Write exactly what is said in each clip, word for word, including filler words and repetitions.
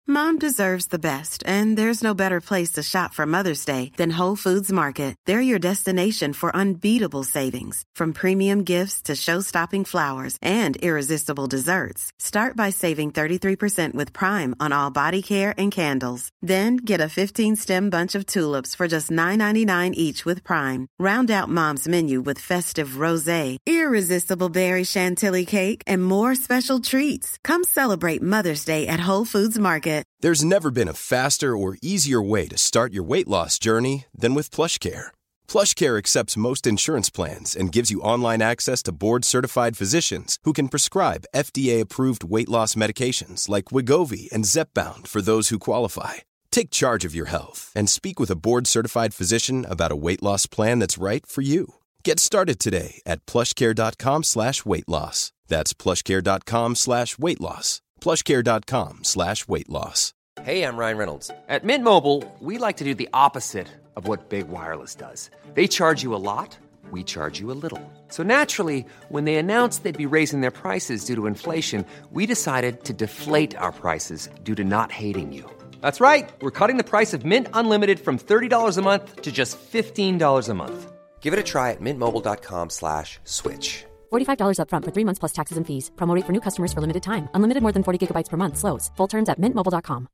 Mom deserves the best, and there's no better place to shop for Mother's Day than Whole Foods Market. They're your destination for unbeatable savings, from premium gifts to show-stopping flowers and irresistible desserts. Start by saving thirty-three percent with Prime on all body care and candles. Then get a fifteen-stem bunch of tulips for just nine ninety-nine each with Prime. Round out Mom's menu with festive rosé, irresistible berry chantilly cake, and more special treats. Come celebrate Mother's Day at Whole Foods Market. There's never been a faster or easier way to start your weight loss journey than with PlushCare. PlushCare accepts most insurance plans and gives you online access to board-certified physicians who can prescribe F D A-approved weight loss medications like Wegovy and Zepbound for those who qualify. Take charge of your health and speak with a board-certified physician about a weight loss plan that's right for you. Get started today at plushcare.com slash weight loss. That's plushcare.com slash weight loss. plushcare.com slash weight loss. Hey, I'm Ryan Reynolds. At Mint Mobile, we like to do the opposite of what Big Wireless does. They charge you a lot, we charge you a little. So naturally, when they announced they'd be raising their prices due to inflation, we decided to deflate our prices due to not hating you. That's right. We're cutting the price of Mint Unlimited from thirty dollars a month to just fifteen dollars a month. Give it a try at mintmobile.com slash switch. forty-five dollars up front for three months plus taxes and fees. Promo rate for new customers for limited time. Unlimited more than forty gigabytes per month. Slows full terms at mint mobile dot com.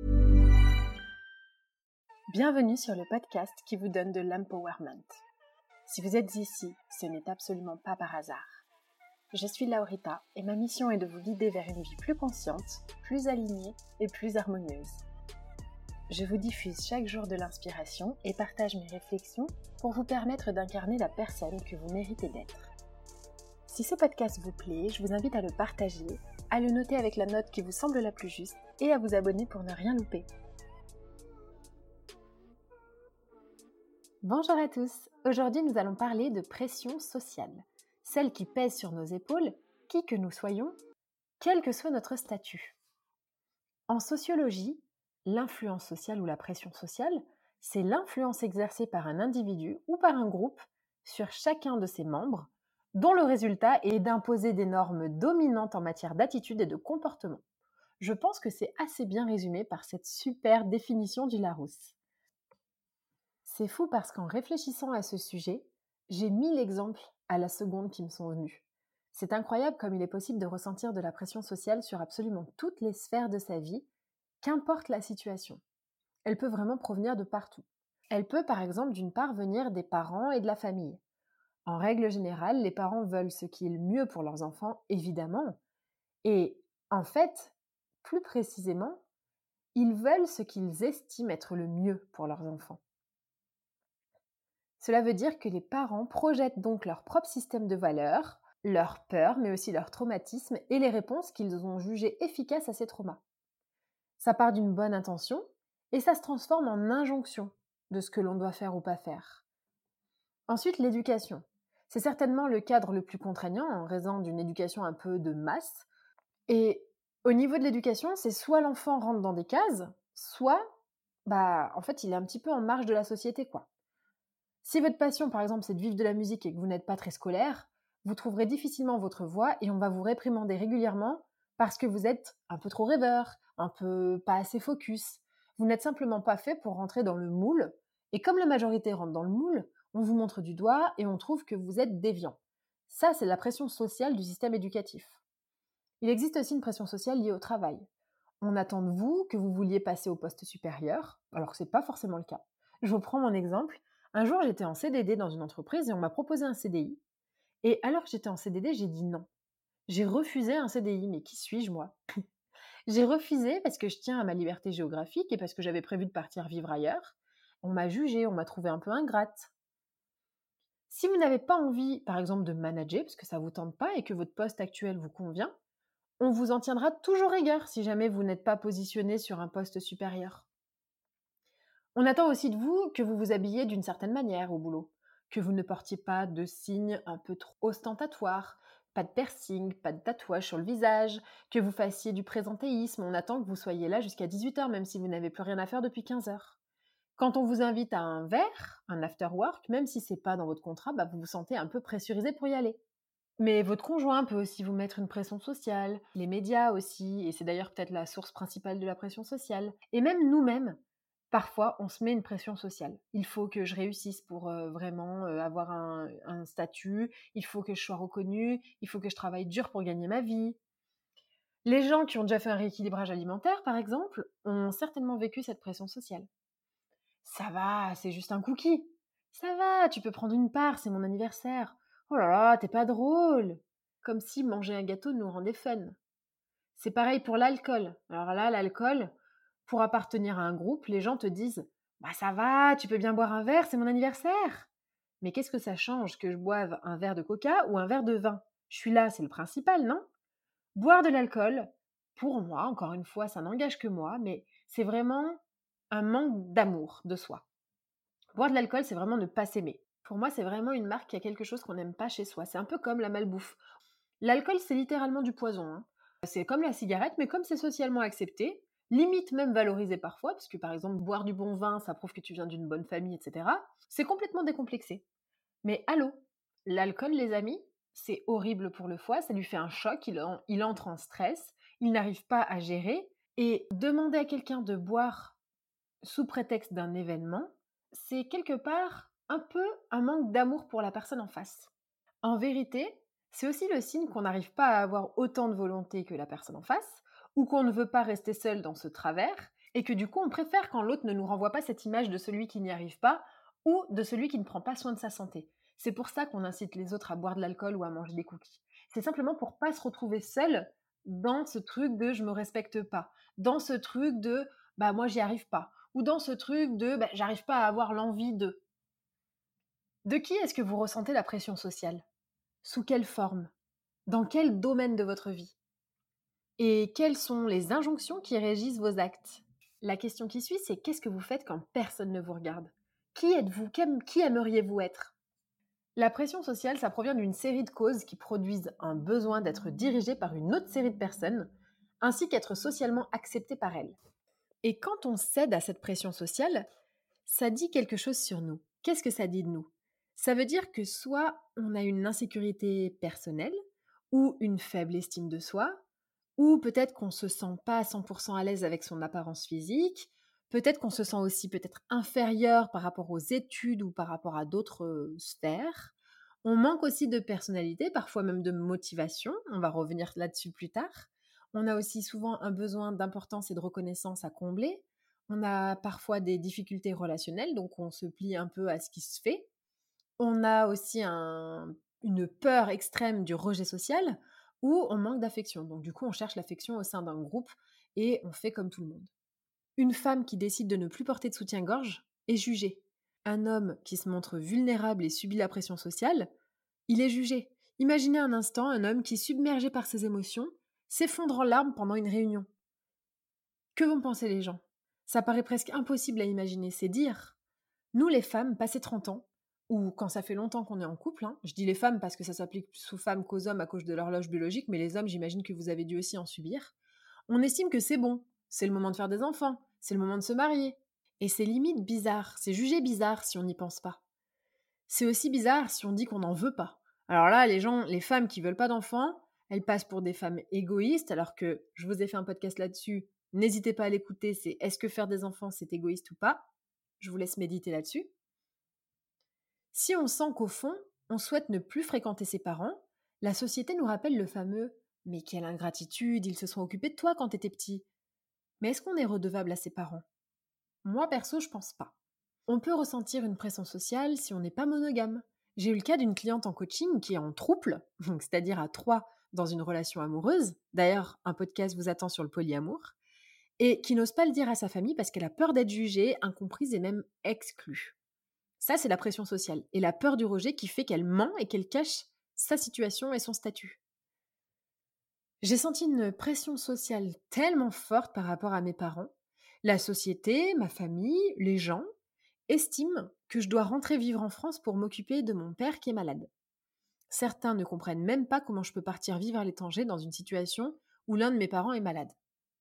Bienvenue sur le podcast qui vous donne de l'empowerment. Si vous êtes ici, ce n'est absolument pas par hasard. Je suis Laurita et ma mission est de vous guider vers une vie plus consciente, plus alignée et plus harmonieuse. Je vous diffuse chaque jour de l'inspiration et partage mes réflexions pour vous permettre d'incarner la personne que vous méritez d'être. Si ce podcast vous plaît, je vous invite à le partager, à le noter avec la note qui vous semble la plus juste et à vous abonner pour ne rien louper. Bonjour à tous, aujourd'hui nous allons parler de pression sociale, celle qui pèse sur nos épaules, qui que nous soyons, quel que soit notre statut. En sociologie, l'influence sociale ou la pression sociale, c'est l'influence exercée par un individu ou par un groupe sur chacun de ses membres, dont le résultat est d'imposer des normes dominantes en matière d'attitude et de comportement. Je pense que c'est assez bien résumé par cette super définition du Larousse. C'est fou parce qu'en réfléchissant à ce sujet, j'ai mille exemples à la seconde qui me sont venus. C'est incroyable comme il est possible de ressentir de la pression sociale sur absolument toutes les sphères de sa vie, qu'importe la situation. Elle peut vraiment provenir de partout. Elle peut par exemple d'une part venir des parents et de la famille. En règle générale, les parents veulent ce qui est le mieux pour leurs enfants, évidemment. Et en fait, plus précisément, ils veulent ce qu'ils estiment être le mieux pour leurs enfants. Cela veut dire que les parents projettent donc leur propre système de valeurs, leurs peurs, mais aussi leurs traumatismes et les réponses qu'ils ont jugées efficaces à ces traumas. Ça part d'une bonne intention et ça se transforme en injonction de ce que l'on doit faire ou pas faire. Ensuite, l'éducation. C'est certainement le cadre le plus contraignant en raison d'une éducation un peu de masse. Et au niveau de l'éducation, c'est soit l'enfant rentre dans des cases, soit, bah, en fait, il est un petit peu en marge de la société, quoi. Si votre passion, par exemple, c'est de vivre de la musique et que vous n'êtes pas très scolaire, vous trouverez difficilement votre voie et on va vous réprimander régulièrement parce que vous êtes un peu trop rêveur, un peu pas assez focus. Vous n'êtes simplement pas fait pour rentrer dans le moule. Et comme la majorité rentre dans le moule, on vous montre du doigt et on trouve que vous êtes déviant. Ça, c'est la pression sociale du système éducatif. Il existe aussi une pression sociale liée au travail. On attend de vous que vous vouliez passer au poste supérieur, alors que ce n'est pas forcément le cas. Je vous prends mon exemple. Un jour, j'étais en C D D dans une entreprise et on m'a proposé un C D I. Et alors que j'étais en C D D, j'ai dit non. J'ai refusé un C D I, mais qui suis-je, moi ? J'ai refusé parce que je tiens à ma liberté géographique et parce que j'avais prévu de partir vivre ailleurs. On m'a jugée, on m'a trouvée un peu ingrate. Si vous n'avez pas envie, par exemple, de manager, parce que ça ne vous tente pas et que votre poste actuel vous convient, on vous en tiendra toujours rigueur si jamais vous n'êtes pas positionné sur un poste supérieur. On attend aussi de vous que vous vous habillez d'une certaine manière au boulot, que vous ne portiez pas de signes un peu trop ostentatoires, pas de piercing, pas de tatouage sur le visage, que vous fassiez du présentéisme. On attend que vous soyez là jusqu'à dix-huit heures, même si vous n'avez plus rien à faire depuis quinze heures. Quand on vous invite à un verre, un after work, même si ce n'est pas dans votre contrat, bah vous vous sentez un peu pressurisé pour y aller. Mais votre conjoint peut aussi vous mettre une pression sociale, les médias aussi, et c'est d'ailleurs peut-être la source principale de la pression sociale. Et même nous-mêmes, parfois, on se met une pression sociale. Il faut que je réussisse pour euh, vraiment euh, avoir un, un statut, il faut que je sois reconnue, il faut que je travaille dur pour gagner ma vie. Les gens qui ont déjà fait un rééquilibrage alimentaire, par exemple, ont certainement vécu cette pression sociale. Ça va, c'est juste un cookie. Ça va, tu peux prendre une part, c'est mon anniversaire. Oh là là, t'es pas drôle. Comme si manger un gâteau nous rendait fun. C'est pareil pour l'alcool. Alors là, l'alcool, pour appartenir à un groupe, les gens te disent « Bah ça va, tu peux bien boire un verre, c'est mon anniversaire !» Mais qu'est-ce que ça change que je boive un verre de coca ou un verre de vin? Je suis là, c'est le principal, non? Boire de l'alcool, pour moi, encore une fois, ça n'engage que moi, mais c'est vraiment un manque d'amour de soi. Boire de l'alcool, c'est vraiment ne pas s'aimer. Pour moi, c'est vraiment une marque qui a quelque chose qu'on n'aime pas chez soi. C'est un peu comme la malbouffe. L'alcool, c'est littéralement du poison, hein. C'est comme la cigarette, mais comme c'est socialement accepté, limite même valorisé parfois, parce que par exemple, boire du bon vin, ça prouve que tu viens d'une bonne famille, et cetera. C'est complètement décomplexé. Mais allô, l'alcool, les amis, c'est horrible pour le foie, ça lui fait un choc, il, en, il entre en stress, il n'arrive pas à gérer, et demander à quelqu'un de boire sous prétexte d'un événement, c'est quelque part un peu un manque d'amour pour la personne en face. En vérité, c'est aussi le signe qu'on n'arrive pas à avoir autant de volonté que la personne en face, ou qu'on ne veut pas rester seul dans ce travers, et que du coup on préfère quand l'autre ne nous renvoie pas cette image de celui qui n'y arrive pas, ou de celui qui ne prend pas soin de sa santé. C'est pour ça qu'on incite les autres à boire de l'alcool ou à manger des cookies. C'est simplement pour pas se retrouver seul dans ce truc de « je me respecte pas », dans ce truc de « bah moi j'y arrive pas », ou dans ce truc de bah, « j'arrive pas à avoir l'envie de ». De qui est-ce que vous ressentez la pression sociale? Sous quelle forme? Dans quel domaine de votre vie? Et quelles sont les injonctions qui régissent vos actes? La question qui suit, c'est qu'est-ce que vous faites quand personne ne vous regarde? Qui êtes-vous? Qui aimeriez-vous être? La pression sociale, ça provient d'une série de causes qui produisent un besoin d'être dirigé par une autre série de personnes, ainsi qu'être socialement accepté par elles. Et quand on cède à cette pression sociale, ça dit quelque chose sur nous. Qu'est-ce que ça dit de nous? Ça veut dire que soit on a une insécurité personnelle, ou une faible estime de soi, ou peut-être qu'on ne se sent pas à cent pour cent à l'aise avec son apparence physique, peut-être qu'on se sent aussi peut-être inférieur par rapport aux études ou par rapport à d'autres euh, sphères. On manque aussi de personnalité, parfois même de motivation, on va revenir là-dessus plus tard. On a aussi souvent un besoin d'importance et de reconnaissance à combler. On a parfois des difficultés relationnelles, donc on se plie un peu à ce qui se fait. On a aussi un, une peur extrême du rejet social, ou on manque d'affection. Donc du coup, on cherche l'affection au sein d'un groupe et on fait comme tout le monde. Une femme qui décide de ne plus porter de soutien-gorge est jugée. Un homme qui se montre vulnérable et subit la pression sociale, il est jugé. Imaginez un instant un homme qui, submergé par ses émotions, s'effondre en larmes pendant une réunion. Que vont penser les gens? Ça paraît presque impossible à imaginer, c'est dire. Nous les femmes, passé trente ans, ou quand ça fait longtemps qu'on est en couple, hein, je dis les femmes parce que ça s'applique plus aux femmes qu'aux hommes à cause de l'horloge biologique, mais les hommes, j'imagine que vous avez dû aussi en subir, on estime que c'est bon, c'est le moment de faire des enfants, c'est le moment de se marier. Et c'est limite bizarre, c'est jugé bizarre si on n'y pense pas. C'est aussi bizarre si on dit qu'on n'en veut pas. Alors là, les gens, les femmes qui veulent pas d'enfants, elles passent pour des femmes égoïstes, alors que je vous ai fait un podcast là-dessus, n'hésitez pas à l'écouter, c'est « Est-ce que faire des enfants, c'est égoïste ou pas ?» Je vous laisse méditer là-dessus. Si on sent qu'au fond, on souhaite ne plus fréquenter ses parents, la société nous rappelle le fameux « Mais quelle ingratitude, ils se sont occupés de toi quand t'étais petit !» Mais est-ce qu'on est redevable à ses parents? Moi, perso, je pense pas. On peut ressentir une pression sociale si on n'est pas monogame. J'ai eu le cas d'une cliente en coaching qui est en trouble, c'est-à-dire à trois dans une relation amoureuse. D'ailleurs, un podcast vous attend sur le polyamour. Et qui n'ose pas le dire à sa famille parce qu'elle a peur d'être jugée, incomprise et même exclue. Ça, c'est la pression sociale. Et la peur du rejet qui fait qu'elle ment et qu'elle cache sa situation et son statut. J'ai senti une pression sociale tellement forte par rapport à mes parents. La société, ma famille, les gens estiment que je dois rentrer vivre en France pour m'occuper de mon père qui est malade. Certains ne comprennent même pas comment je peux partir vivre à l'étranger dans une situation où l'un de mes parents est malade.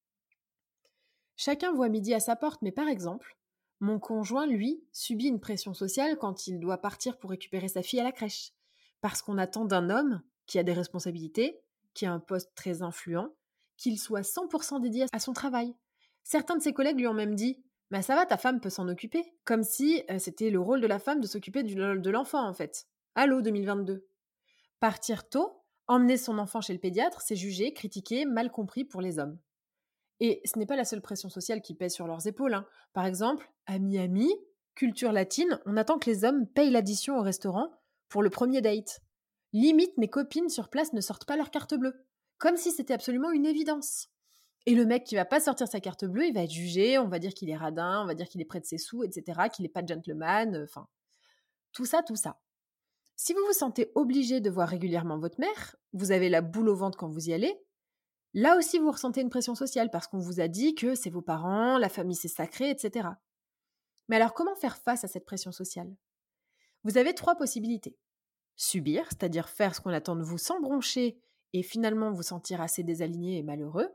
Chacun voit midi à sa porte, mais par exemple, mon conjoint, lui, subit une pression sociale quand il doit partir pour récupérer sa fille à la crèche, parce qu'on attend d'un homme qui a des responsabilités, qui a un poste très influent, qu'il soit cent pour cent dédié à son travail. Certains de ses collègues lui ont même dit « Mais ça va, ta femme peut s'en occuper », comme si euh, c'était le rôle de la femme de s'occuper du- de l'enfant en fait. Allô deux mille vingt-deux. Partir tôt, emmener son enfant chez le pédiatre, c'est jugé, critiqué, mal compris pour les hommes. Et ce n'est pas la seule pression sociale qui pèse sur leurs épaules. hein. Par exemple, à Miami, culture latine, on attend que les hommes payent l'addition au restaurant pour le premier date. Limite, mes copines sur place ne sortent pas leur carte bleue. Comme si c'était absolument une évidence. Et le mec qui va pas sortir sa carte bleue, il va être jugé, on va dire qu'il est radin, on va dire qu'il est près de ses sous, et cetera, qu'il n'est pas gentleman, enfin, tout ça, tout ça. Si vous vous sentez obligé de voir régulièrement votre mère, vous avez la boule au ventre quand vous y allez, là aussi vous ressentez une pression sociale parce qu'on vous a dit que c'est vos parents, la famille c'est sacré, et cetera. Mais alors comment faire face à cette pression sociale ? Vous avez trois possibilités. Subir, c'est-à-dire faire ce qu'on attend de vous sans broncher et finalement vous sentir assez désaligné et malheureux.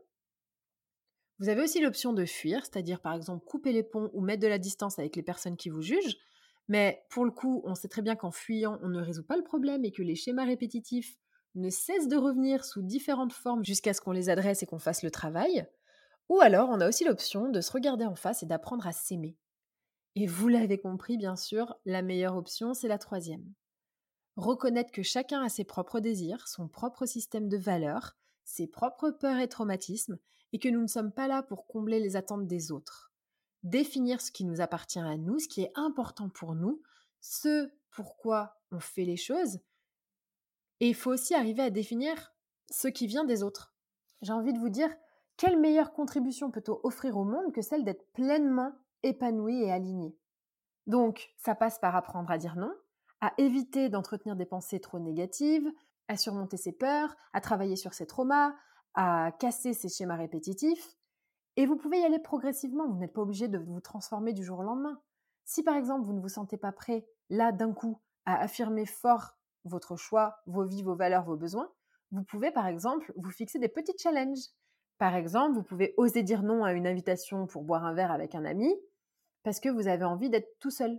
Vous avez aussi l'option de fuir, c'est-à-dire par exemple couper les ponts ou mettre de la distance avec les personnes qui vous jugent. Mais pour le coup, on sait très bien qu'en fuyant, on ne résout pas le problème et que les schémas répétitifs ne cessent de revenir sous différentes formes jusqu'à ce qu'on les adresse et qu'on fasse le travail. Ou alors, on a aussi l'option de se regarder en face et d'apprendre à s'aimer. Et vous l'avez compris, bien sûr, la meilleure option, c'est la troisième. Reconnaître que chacun a ses propres désirs, son propre système de valeurs, ses propres peurs et traumatismes, et que nous ne sommes pas là pour combler les attentes des autres. Définir ce qui nous appartient à nous, ce qui est important pour nous, ce pourquoi on fait les choses. Et il faut aussi arriver à définir ce qui vient des autres. J'ai envie de vous dire, quelle meilleure contribution peut-on offrir au monde que celle d'être pleinement épanoui et aligné ? Donc, ça passe par apprendre à dire non, à éviter d'entretenir des pensées trop négatives, à surmonter ses peurs, à travailler sur ses traumas, à casser ses schémas répétitifs. Et vous pouvez y aller progressivement, vous n'êtes pas obligé de vous transformer du jour au lendemain. Si par exemple vous ne vous sentez pas prêt, là d'un coup, à affirmer fort votre choix, vos vies, vos valeurs, vos besoins, vous pouvez par exemple vous fixer des petits challenges. Par exemple, vous pouvez oser dire non à une invitation pour boire un verre avec un ami parce que vous avez envie d'être tout seul.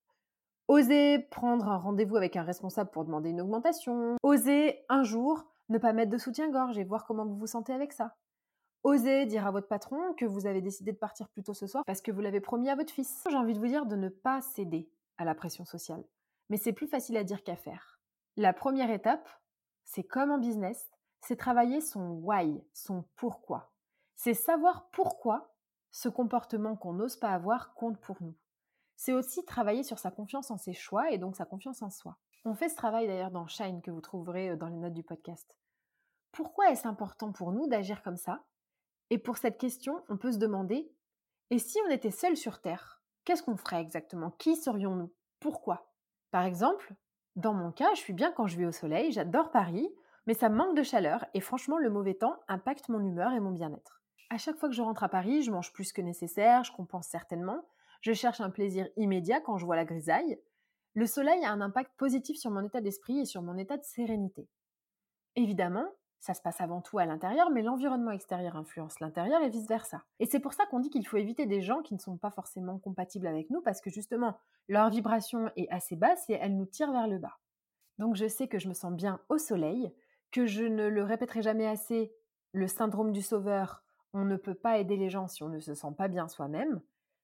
Oser prendre un rendez-vous avec un responsable pour demander une augmentation. Oser un jour ne pas mettre de soutien-gorge et voir comment vous vous sentez avec ça. Osez dire à votre patron que vous avez décidé de partir plus tôt ce soir parce que vous l'avez promis à votre fils. J'ai envie de vous dire de ne pas céder à la pression sociale. Mais c'est plus facile à dire qu'à faire. La première étape, c'est comme en business, c'est travailler son why, son pourquoi. C'est savoir pourquoi ce comportement qu'on n'ose pas avoir compte pour nous. C'est aussi travailler sur sa confiance en ses choix et donc sa confiance en soi. On fait ce travail d'ailleurs dans Shine que vous trouverez dans les notes du podcast. Pourquoi est-ce important pour nous d'agir comme ça ? Et pour cette question, on peut se demander, et si on était seul sur Terre, qu'est-ce qu'on ferait exactement ? Qui serions-nous ? Pourquoi ? Par exemple, dans mon cas, je suis bien quand je vais au soleil, j'adore Paris, mais ça me manque de chaleur et franchement, le mauvais temps impacte mon humeur et mon bien-être. À chaque fois que je rentre à Paris, je mange plus que nécessaire, je compense certainement, je cherche un plaisir immédiat quand je vois la grisaille. Le soleil a un impact positif sur mon état d'esprit et sur mon état de sérénité. Évidemment, ça se passe avant tout à l'intérieur, mais l'environnement extérieur influence l'intérieur et vice-versa. Et c'est pour ça qu'on dit qu'il faut éviter des gens qui ne sont pas forcément compatibles avec nous, parce que justement, leur vibration est assez basse et elle nous tire vers le bas. Donc je sais que je me sens bien au soleil, que je ne le répéterai jamais assez, le syndrome du sauveur, on ne peut pas aider les gens si on ne se sent pas bien soi-même.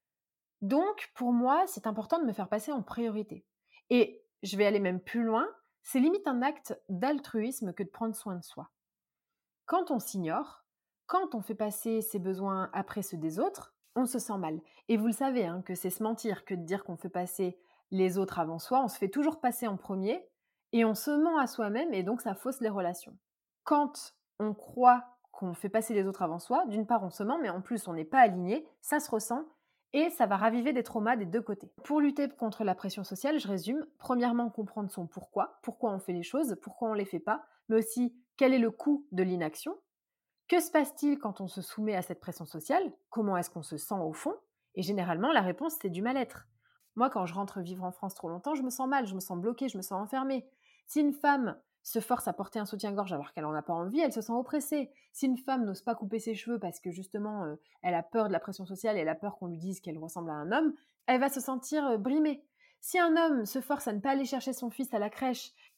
Donc, pour moi, c'est important de me faire passer en priorité. Et je vais aller même plus loin, c'est limite un acte d'altruisme que de prendre soin de soi. Quand on s'ignore, quand on fait passer ses besoins après ceux des autres, on se sent mal. Et vous le savez, hein, que c'est se mentir que de dire qu'on fait passer les autres avant soi, on se fait toujours passer en premier et on se ment à soi-même et donc ça fausse les relations. Quand on croit qu'on fait passer les autres avant soi, d'une part on se ment, mais en plus on n'est pas aligné, ça se ressent et ça va raviver des traumas des deux côtés. Pour lutter contre la pression sociale, je résume, premièrement comprendre son pourquoi, pourquoi on fait les choses, pourquoi on ne les fait pas, mais aussi quel est le coût de l'inaction. Que se passe-t-il quand on se soumet à cette pression sociale ? Comment est-ce qu'on se sent au fond ? Et généralement, la réponse, c'est du mal-être. Moi, quand je rentre vivre en France trop longtemps, je me sens mal, je me sens bloquée, je me sens enfermée. Si une femme se force à porter un soutien-gorge alors qu'elle n'en a pas envie, elle se sent oppressée. Si une femme n'ose pas couper ses cheveux parce que justement, euh, elle a peur de la pression sociale et elle a peur qu'on lui dise qu'elle ressemble à un homme, elle va se sentir euh, brimée. Si un homme se force à ne pas aller chercher son fils à la crèche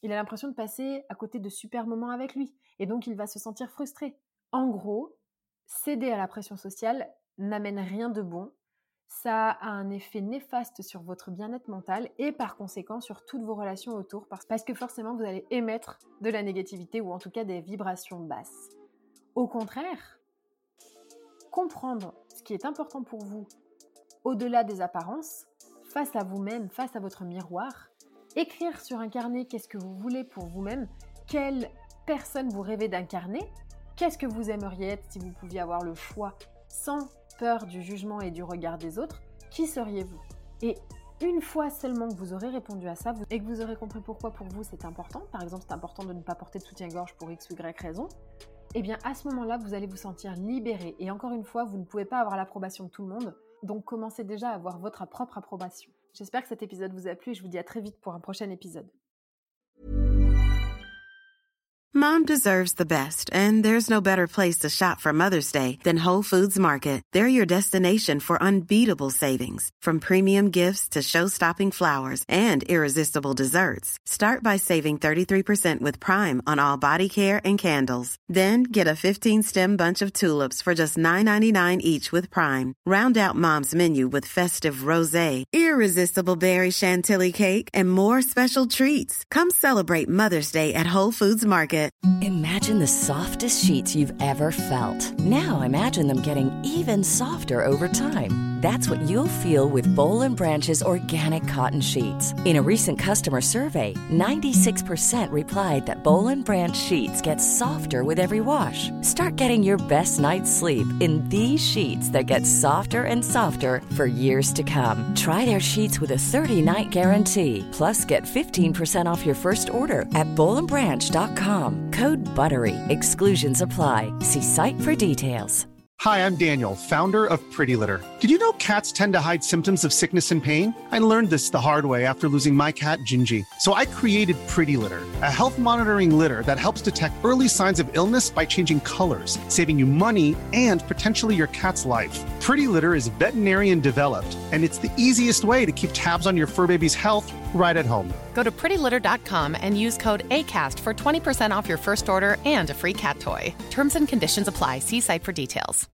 Il a l'impression de passer à côté de super moments avec lui. Et donc, il va se sentir frustré. En gros, céder à la pression sociale n'amène rien de bon. Ça a un effet néfaste sur votre bien-être mental et par conséquent sur toutes vos relations autour. Parce que forcément, vous allez émettre de la négativité ou en tout cas des vibrations basses. Au contraire, comprendre ce qui est important pour vous au-delà des apparences, face à vous-même, face à votre miroir, écrire sur un carnet qu'est-ce que vous voulez pour vous-même, quelle personne vous rêvez d'incarner, qu'est-ce que vous aimeriez être si vous pouviez avoir le choix sans peur du jugement et du regard des autres, qui seriez-vous ? Et une fois seulement que vous aurez répondu à ça et que vous aurez compris pourquoi pour vous c'est important, par exemple c'est important de ne pas porter de soutien-gorge pour X ou Y raison, et bien à ce moment-là vous allez vous sentir libéré. Et encore une fois, vous ne pouvez pas avoir l'approbation de tout le monde, donc commencez déjà à avoir votre propre approbation. J'espère que cet épisode vous a plu et je vous dis à très vite pour un prochain épisode. Mom deserves the best, and there's no better place to shop for Mother's Day than Whole Foods Market. They're your destination for unbeatable savings, from premium gifts to show-stopping flowers and irresistible desserts. Start by saving thirty-three percent with Prime on all body care and candles. Then get a fifteen-stem bunch of tulips for just nine ninety-nine each with Prime. Round out Mom's menu with festive rosé, irresistible berry chantilly cake, and more special treats. Come celebrate Mother's Day at Whole Foods Market. Imagine the softest sheets you've ever felt. Now imagine them getting even softer over time. That's what you'll feel with Boll and Branch's organic cotton sheets. In a recent customer survey, ninety-six percent replied that Boll and Branch sheets get softer with every wash. Start getting your best night's sleep in these sheets that get softer and softer for years to come. Try their sheets with a thirty-night guarantee. Plus, get fifteen percent off your first order at boll and branch dot com. Code BUTTERY. Exclusions apply. See site for details. Hi, I'm Daniel, founder of Pretty Litter. Did you know cats tend to hide symptoms of sickness and pain? I learned this the hard way after losing my cat, Gingy. So I created Pretty Litter, a health monitoring litter that helps detect early signs of illness by changing colors, saving you money and potentially your cat's life. Pretty Litter is veterinarian developed, and it's the easiest way to keep tabs on your fur baby's health right at home. Go to pretty litter dot com and use code ACAST for twenty percent off your first order and a free cat toy. Terms and conditions apply. See site for details.